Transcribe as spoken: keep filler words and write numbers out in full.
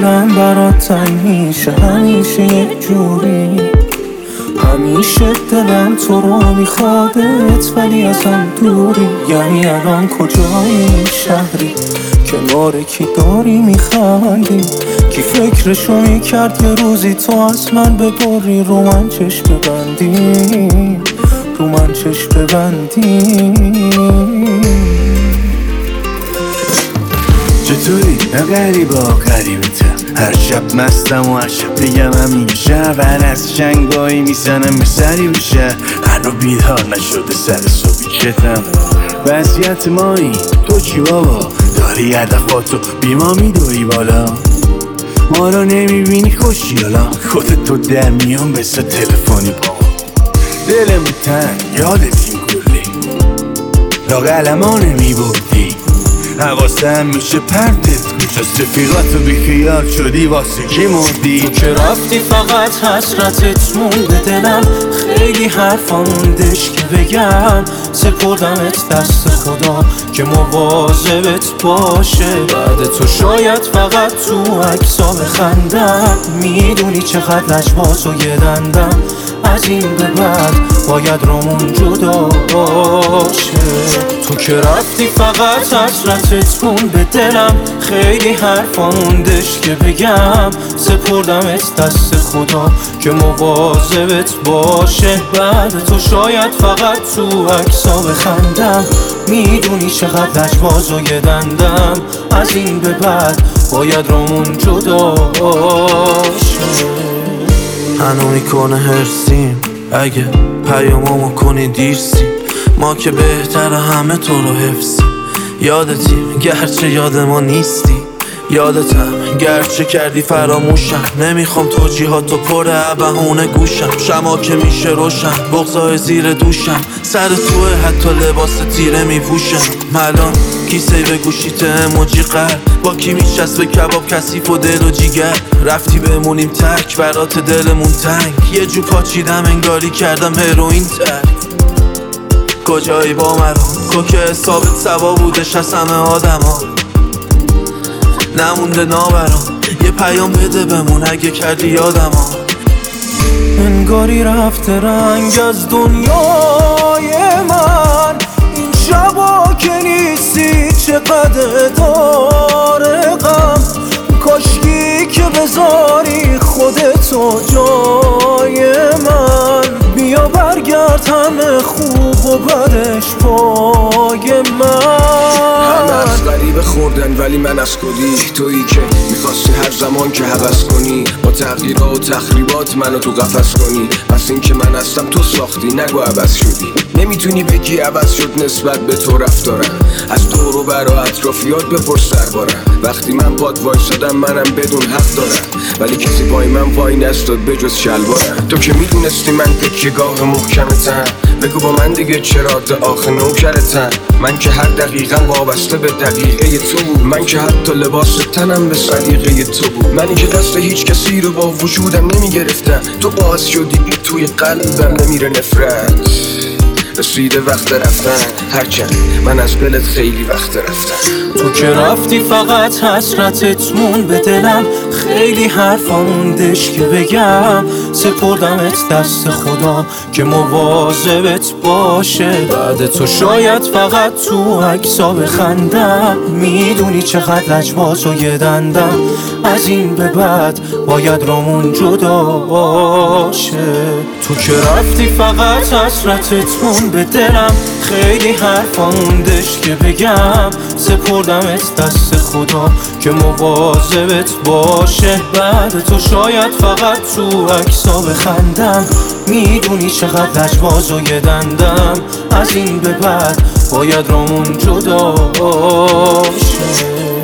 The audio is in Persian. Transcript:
دلم برات تنگ میشه همیشه یک جوری، همیشه دلم تو رو میخوادت ولی ازم دوری. یعنی الان کجای این شهری، کنار کی داری میخندی؟ کی فکرشو میکرد یه روزی تو از من ببری، رو من چشم ببندی، رو من چشم ببندی. چطوری؟ نه غریبا غریبتم، هر شب مستم و هر شب بگم همین شب هر از شنگایی میزنم به سری بشه، هر رو بیدار نشده سر صبحی کتم. وضعیت مایی تو چی بابا؟ داری هدفاتو بی ما میدوی بالا، ما رو نمیبینی خوشیالا، خودتو در میان بسه تلفنی با دلم تنگ یادت این گلی لاغلما نمیبودی، حواسم میشه پرتت گوش از رفیقاتو بیخیال شدی واسه کی مردی؟ تو که رفتی فقط حسرتت مون به دلم، خیلی حرفا موندش که بگم، سپردمت دست خدا که مواظبت باشه. بعد تو شاید فقط تو عکسا بخندم، میدونی چقدر لجباز و یه دندم، از این به بعد باید رومون جدا باشه. تو که رفتی فقط حسرتت مون به دلم، خیلی حرفا موندش که بگم، سپردمت دست خدا که مواظبت باشه. بعد تو شاید فقط تو عکسا بخندم، میدونی چقدر لجباز و یه دندم، از این به بعد باید رومون جدا باشه. هنو میکنه هرسیم اگه پیامامو کنی دیرسیم، ما که بهتر همه تو رو حفظیم. یادتیم گرچه یاد ما نیستی، یادتم گرچه کردی فراموشم، نمیخوام توجیهاتو پر بهونه گوشم، شما که میشه روشن بغضای زیر دوشم، سر توه حتی لباس تیره میپوشم. الان کیسه به گوشیت اموجی قلب، با کی میشست به کباب کثیف و دل و جیگر، رفتی بمونیم تک برات دلمون تنگ، یه جو پاچیدم انگاری کردم هروئین تر. کجایی با مرا کوکه حسابت سوا بودش از همه آدم ها، نمونده نابرام یه پیام بده بمون اگه کردی یادم ها. انگاری رفته رنگ از دنیای من، این شبا که نیستی چقدر داره غم، کاشکی که بذاری خودتو جای من، بیا برگرد همه خوب و بدش پای من. همه از غریبه خوردن ولی من از کدی، تویی که میخواستی هر زمان که هوس کنی، با تغییرات و تخریبات منو تو قفس کنی، پس این که من هستم تو ساختی نگو عوض شدی. نمیتونی بگی عوض شد نسبت به تو رفتارم، از دور و بر و اطرافیات بپرس دربارم، وقتی من پاد وایسادم منم بدون حق دارم، ولی کسی پای من وای نستاد بجز شلوارم. تو که میدونستی من تکیه‌گاه محکمتم، بگو با من دیگه چرا تا آخه نوکرتم، من که هر دقیقا وابسته به دقیقه تو بود، من که حتی لباس تنم به سلیقه تو بود، منی که دست هیچ کسی رو با وجودم نمیگرفتم، تو باعث شدی توی قلبم نمیره نفرت. رسیده وقت رفتن هرچند من از دلت خیلی وقت رفتم. تو که رفتی فقط حسرتت مون به دلم، خیلی حرفا موندش که بگم، سپردمت دست خدا که مواظبت باشه. بعد تو شاید فقط تو عکسا بخندم، میدونی چقدر لجباز و یه دندم، از این به بعد باید رامون جدا باشه. تو که رفتی فقط حسرتت مون به دلم، خیلی حرفا موندش که بگم، سپردمت دست خدا که مواظبت باشه. بعد تو شاید فقط تو عکسا بخندم، میدونی چقدر لجباز و یه دندم، از این به بعد باید رامون جدا باشه.